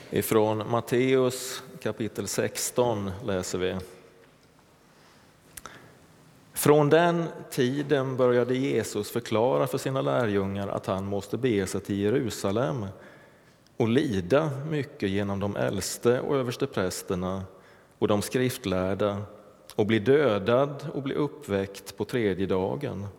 Ifrån Matteus kapitel 16 läser vi. Från den tiden började Jesus förklara för sina lärjungar att han måste bege sig till Jerusalem och lida mycket genom de äldste och översteprästerna och de skriftlärda och bli dödad och bli uppväckt på tredje dagen.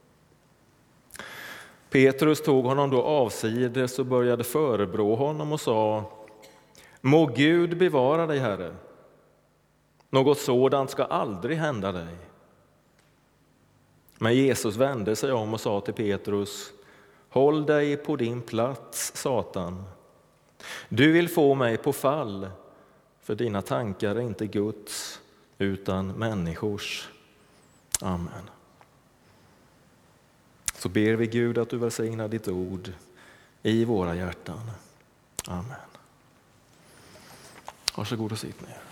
Petrus tog honom då avsides och började förebrå honom och sa: Må Gud bevara dig, Herre. Något sådant ska aldrig hända dig. Men Jesus vände sig om och sa till Petrus: Håll dig på din plats, Satan. Du vill få mig på fall, för dina tankar är inte Guds utan människors. Amen. Så ber vi Gud att du välsignar ditt ord i våra hjärtan. Amen. Varsågod och sitt ner.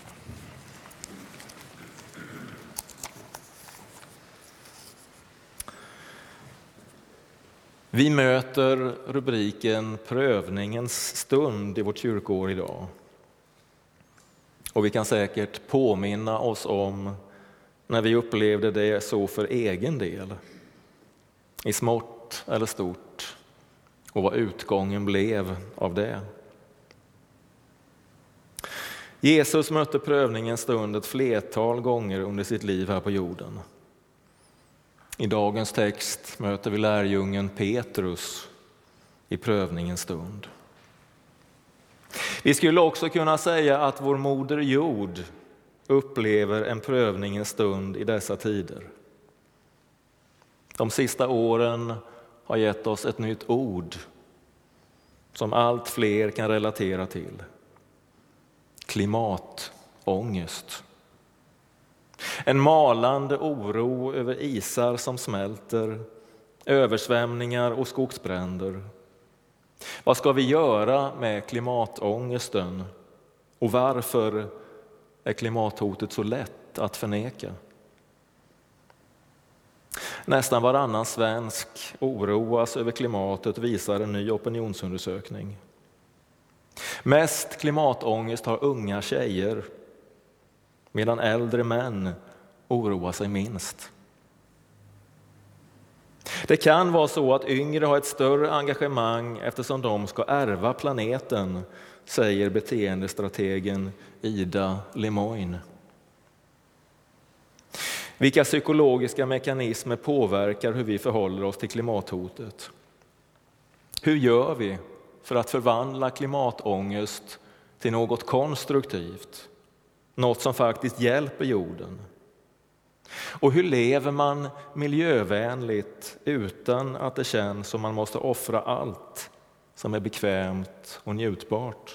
Vi möter rubriken prövningens stund i vårt kyrkoår idag. Och vi kan säkert påminna oss om när vi upplevde det så för egen del, i smått eller stort, och vad utgången blev av det. Jesus mötte prövningens stund ett flertal gånger under sitt liv här på jorden. I dagens text möter vi lärjungen Petrus i prövningens stund. Vi skulle också kunna säga att vår moder jord upplever en prövningens stund i dessa tider. De sista åren har gett oss ett nytt ord som allt fler kan relatera till. Klimatångest. En malande oro över isar som smälter, översvämningar och skogsbränder. Vad ska vi göra med klimatångesten? Och varför är klimathotet så lätt att förneka? Nästan varannan svensk oroas över klimatet, visar en ny opinionsundersökning. Mest klimatångest har unga tjejer, medan äldre män oroar sig minst. Det kan vara så att yngre har ett större engagemang eftersom de ska ärva planeten, säger beteendestrategen Ida Lemoine. Vilka psykologiska mekanismer påverkar hur vi förhåller oss till klimathotet? Hur gör vi för att förvandla klimatångest till något konstruktivt? Något som faktiskt hjälper jorden. Och hur lever man miljövänligt utan att det känns som man måste offra allt som är bekvämt och njutbart?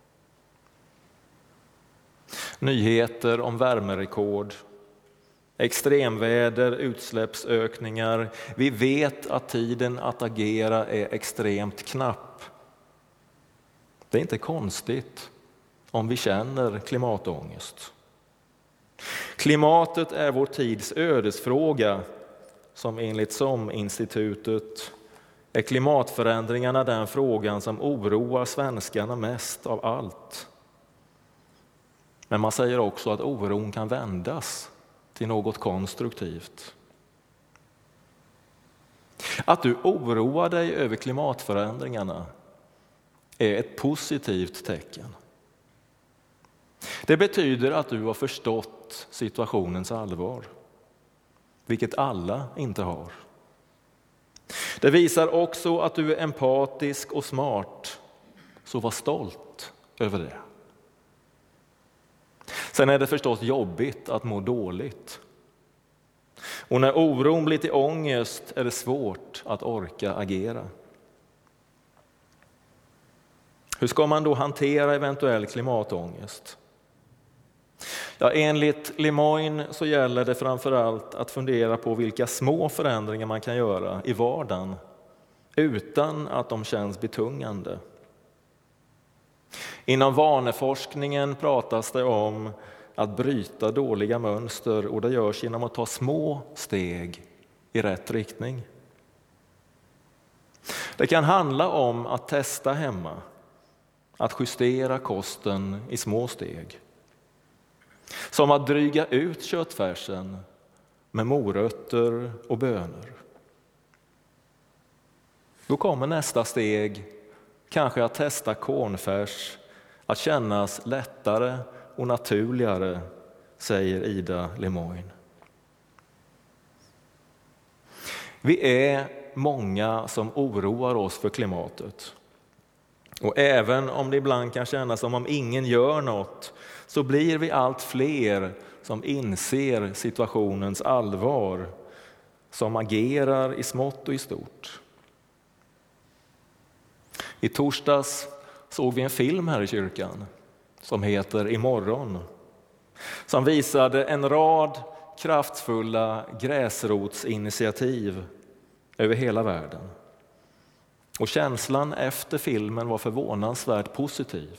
Nyheter om värmerekord, extremväder, utsläppsökningar. Vi vet att tiden att agera är extremt knapp. Det är inte konstigt om vi känner klimatångest. Klimatet är vår tids ödesfråga, som enligt SOM-institutet är klimatförändringarna den frågan som oroar svenskarna mest av allt. Men man säger också att oron kan vändas till något konstruktivt. Att du oroar dig över klimatförändringarna är ett positivt tecken. Det betyder att du har förstått situationens allvar, vilket alla inte har. Det visar också att du är empatisk och smart, så var stolt över det. Sen är det förstås jobbigt att må dåligt. Och när oron blir till ångest är det svårt att orka agera. Hur ska man då hantera eventuell klimatångest? Ja, enligt Lemoine så gäller det framförallt att fundera på vilka små förändringar man kan göra i vardagen utan att de känns betungande. Inom vaneforskningen pratas det om att bryta dåliga mönster, och det görs genom att ta små steg i rätt riktning. Det kan handla om att testa hemma att justera kosten i små steg. Som att dryga ut köttfärsen med morötter och bönor. Då kommer nästa steg, kanske att testa cornfärs, att kännas lättare och naturligare, säger Ida Lemoine. Vi är många som oroar oss för klimatet. Och även om det ibland kan kännas som om ingen gör något, så blir vi allt fler som inser situationens allvar, som agerar i smått och i stort. I torsdags såg vi en film här i kyrkan som heter Imorgon, som visade en rad kraftfulla gräsrotsinitiativ över hela världen. Och känslan efter filmen var förvånansvärt positiv.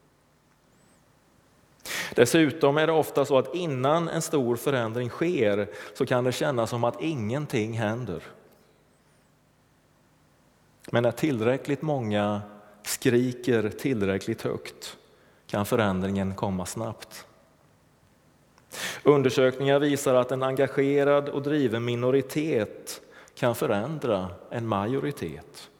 Dessutom är det ofta så att innan en stor förändring sker så kan det kännas som att ingenting händer. Men när tillräckligt många skriker tillräckligt högt kan förändringen komma snabbt. Undersökningar visar att en engagerad och driven minoritet kan förändra en majoritet.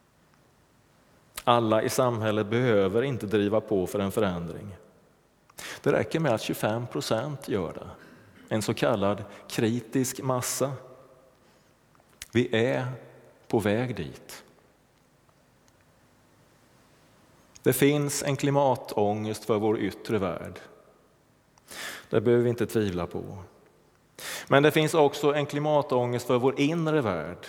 Alla i samhället behöver inte driva på för en förändring. Det räcker med att 25% gör det. En så kallad kritisk massa. Vi är på väg dit. Det finns en klimatångest för vår yttre värld. Det behöver vi inte tvivla på. Men det finns också en klimatångest för vår inre värld.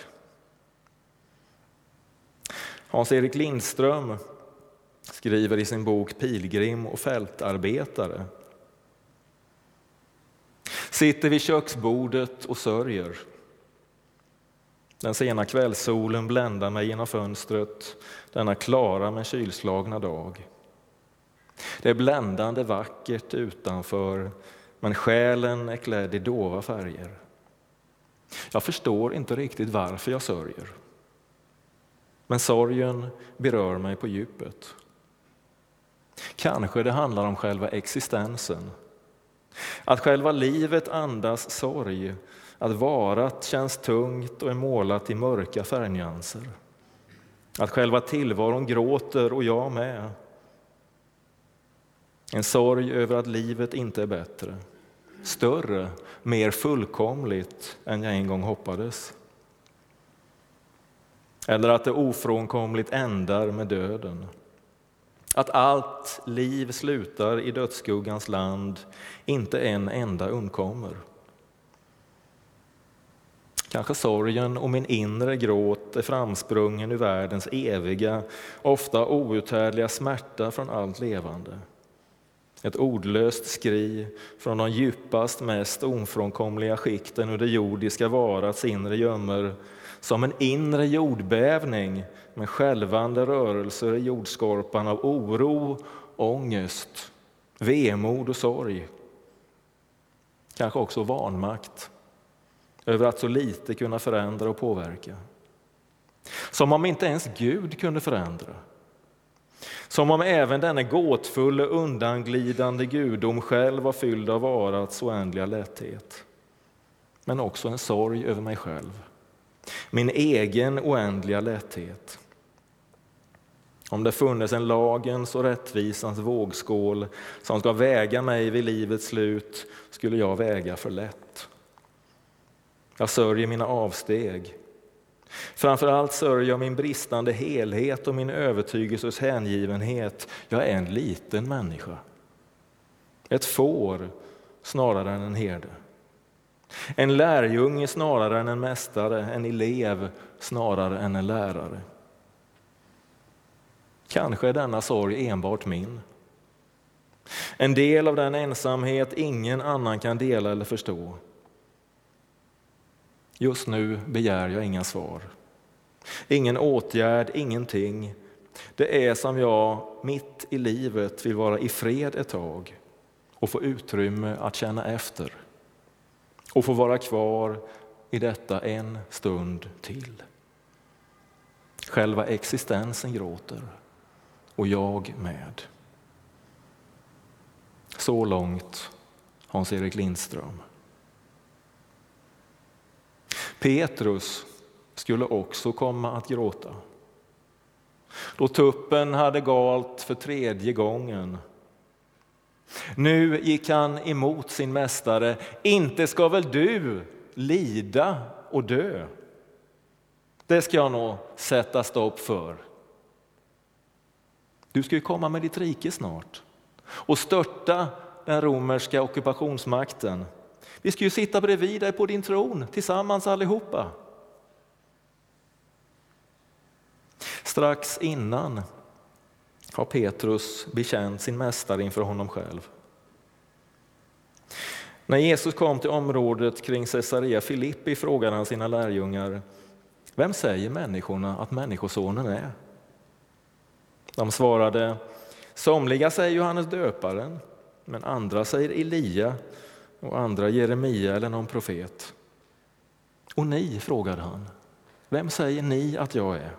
Hans-Erik Lindström skriver i sin bok Pilgrim och fältarbetare. Sitter vid köksbordet och sörjer. Den sena kvällssolen bländar mig genom fönstret denna klara men kylslagna dag. Det är bländande vackert utanför, men själen är klädd i dova färger. Jag förstår inte riktigt varför jag sörjer. Men sorgen berör mig på djupet. Kanske det handlar om själva existensen. Att själva livet andas sorg. Att varat känns tungt och är målat i mörka färgnyanser. Att själva tillvaron gråter och jag med. En sorg över att livet inte är bättre. Större, mer fullkomligt än jag en gång hoppades. Eller att det ofrånkomligt ändar med döden. Att allt liv slutar i dödsskuggans land, inte en enda undkommer. Kanske sorgen och min inre gråt är framsprungen ur världens eviga, ofta outhärdliga smärta från allt levande. Ett ordlöst skri från de djupast, mest ofrånkomliga skikten ur det jordiska varats inre gömmer, som en inre jordbävning med skälvande rörelser i jordskorpan av oro, ångest, vemod och sorg. Kanske också vanmakt över att så lite kunna förändra och påverka. Som om inte ens Gud kunde förändra. Som om även denna gåtfulla, undanglidande gudom själv var fylld av varats oändliga lätthet. Men också en sorg över mig själv. Min egen oändliga lätthet. Om det funnits en lagens och rättvisans vågskål som ska väga mig vid livets slut, skulle jag väga för lätt. Jag sörjer mina avsteg. Framförallt sörjer jag min bristande helhet och min övertygelses hängivenhet. Jag är en liten människa. Ett får snarare än en herde. En lärjunge snarare än en mästare. En elev snarare än en lärare. Kanske är denna sorg enbart min. En del av den ensamhet ingen annan kan dela eller förstå. Just nu begär jag inga svar. Ingen åtgärd, ingenting. Det är som jag mitt i livet vill vara i fred ett tag och få utrymme att känna efter. Och få vara kvar i detta en stund till. Själva existensen gråter. och jag med. Så långt Hans-Erik Lindström. Petrus skulle också komma att gråta. Då tuppen hade galt för 3:e gången. Nu gick han emot sin mästare. Inte ska väl du lida och dö? Det ska jag nog sätta stopp för. Du ska ju komma med ditt rike snart och störta den romerska ockupationsmakten. Vi ska ju sitta bredvid dig på din tron tillsammans allihopa. Strax innan har Petrus bekänt sin mästare inför honom själv. När Jesus kom till området kring Caesarea Filippi frågade han sina lärjungar: vem säger människorna att människosonen är? De svarade: somliga säger Johannes döparen, men andra säger Elia och andra Jeremia eller någon profet. Och ni, frågade han, vem säger ni att jag är?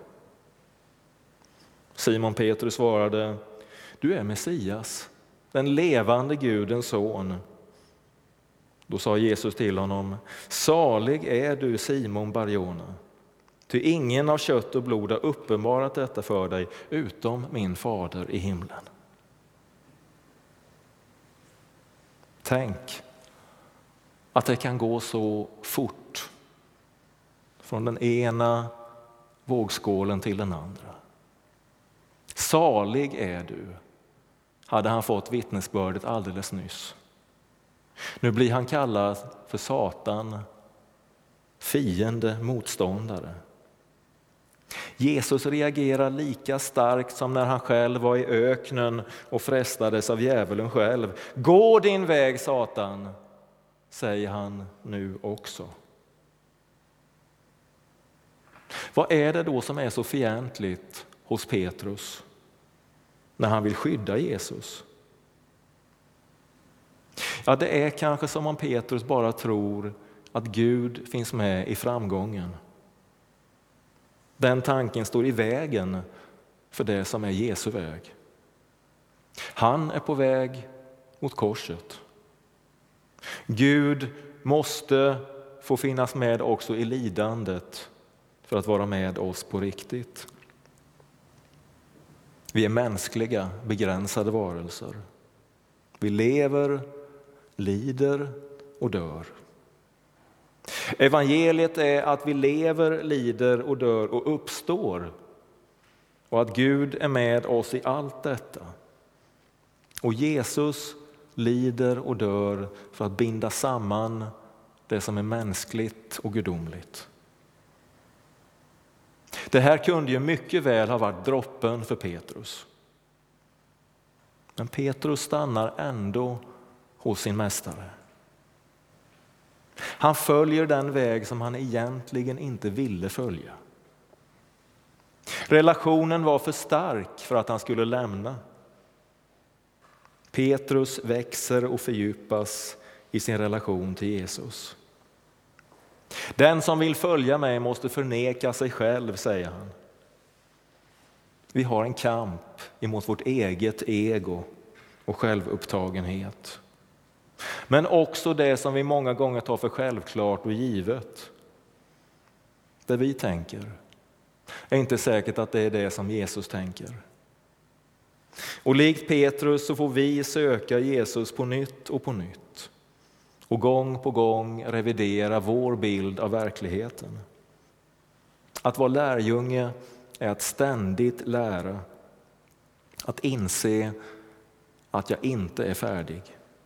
Simon Petrus svarade: du är Messias, den levande Gudens son. Då sa Jesus till honom: salig är du, Simon Barjona, ty ingen av kött och blod har uppenbarat detta för dig utom min fader i himlen. Tänk att det kan gå så fort från den ena vågskålen till den andra. Salig är du, hade han fått vittnesbördet alldeles nyss. Nu blir han kallad för Satan, fiende, motståndare. Jesus reagerar lika starkt som när han själv var i öknen och frestades av djävulen själv. Gå din väg, Satan, säger han nu också. Vad är det då som är så fientligt hos Petrus när han vill skydda Jesus? Ja, det är kanske som om Petrus bara tror att Gud finns med i framgången. Den tanken står i vägen för det som är Jesu väg. Han är på väg mot korset. Gud måste få finnas med också i lidandet för att vara med oss på riktigt. Vi är mänskliga, begränsade varelser. Vi lever, lider och dör. Evangeliet är att vi lever, lider och dör och uppstår. Och att Gud är med oss i allt detta. Och Jesus lider och dör för att binda samman det som är mänskligt och gudomligt. Det här kunde ju mycket väl ha varit droppen för Petrus. Men Petrus stannar ändå hos sin mästare. Han följer den väg som han egentligen inte ville följa. Relationen var för stark för att han skulle lämna. Petrus växer och fördjupas i sin relation till Jesus. Den som vill följa mig måste förneka sig själv, säger han. Vi har en kamp emot vårt eget ego och självupptagenhet. Men också det som vi många gånger tar för självklart och givet. Det vi tänker är inte säkert att det är det som Jesus tänker. Och likt Petrus så får vi söka Jesus på nytt och på nytt. Och gång på gång revidera vår bild av verkligheten. Att vara lärjunge är att ständigt lära. Att inse att jag inte är färdig.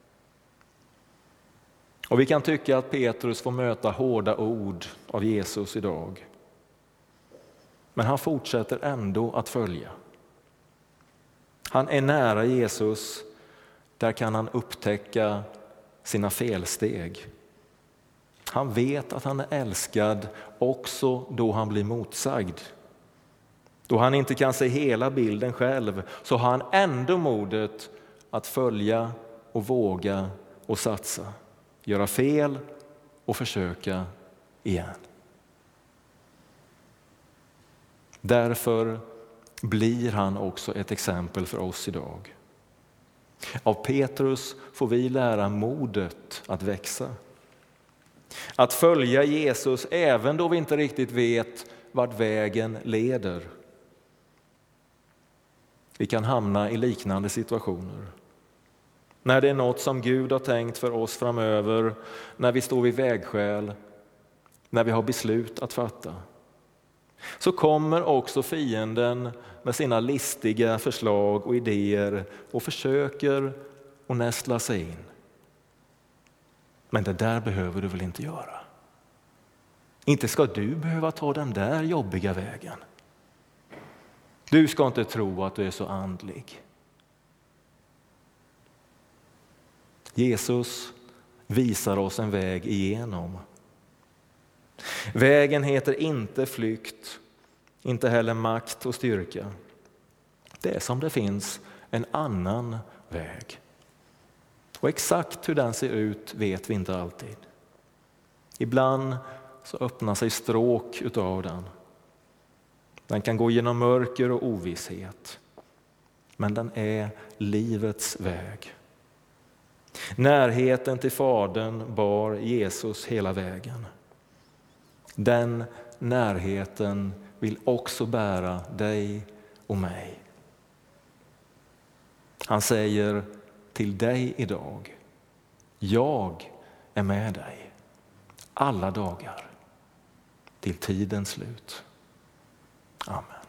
Och vi kan tycka att Petrus får möta hårda ord av Jesus idag. Men han fortsätter ändå att följa. Han är nära Jesus, där kan han upptäcka sina felsteg. Han vet att han är älskad också då han blir motsagd. Då han inte kan se hela bilden själv så har han ändå modet att följa och våga och satsa. Göra fel och försöka igen. Därför blir han också ett exempel för oss idag. Av Petrus får vi lära modet att växa. Att följa Jesus även då vi inte riktigt vet vart vägen leder. Vi kan hamna i liknande situationer. När det är något som Gud har tänkt för oss framöver, när vi står vid vägskäl, när vi har beslut att fatta. Så kommer också fienden med sina listiga förslag och idéer och försöker att nästla sig in. Men det där behöver du väl inte göra? Inte ska du behöva ta den där jobbiga vägen. Du ska inte tro att du är så andlig. Jesus visar oss en väg igenom. Vägen heter inte flykt, inte heller makt och styrka. Det är som det finns en annan väg. Och exakt hur den ser ut vet vi inte alltid. Ibland så öppnar sig stråk utav den. Den kan gå genom mörker och ovisshet. Men den är livets väg. Närheten till Fadern bar Jesus hela vägen. Den närheten vill också bära dig och mig. Han säger till dig idag: jag är med dig alla dagar till tidens slut. Amen.